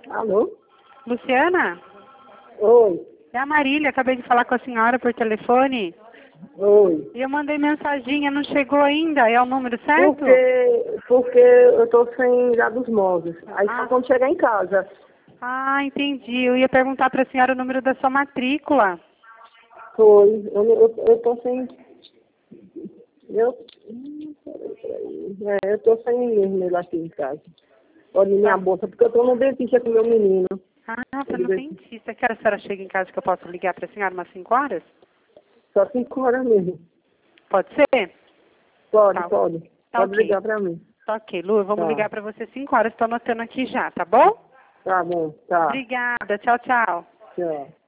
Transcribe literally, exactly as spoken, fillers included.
Alô? Luciana? Oi. É a Marília, acabei de falar com a senhora por telefone. Oi. E eu mandei mensaginha, não chegou ainda. É o número certo? Porque, porque eu tô sem dados móveis. Aí Ah. só quando chegar em casa. Ah, entendi. Eu ia perguntar para a senhora o número da sua matrícula. Foi. Eu, eu, eu tô sem... Eu... hum, peraí, peraí. É, eu tô sem mesmo aqui em casa. Olha minha Tá. bolsa, porque eu tô no dentista com meu menino. Ah, para Ele no veio dentista. Que hora a senhora chega em casa que eu posso ligar para a senhora? Umas cinco horas? só cinco horas mesmo. Pode ser? Pode, Tá, pode. tá Pode ok. ligar pra mim. Tá ok, Lu, vamos Tá. ligar para você cinco horas. Estou anotando aqui já, tá bom? Tá bom, tá. Obrigada. Tchau, tchau. Tchau.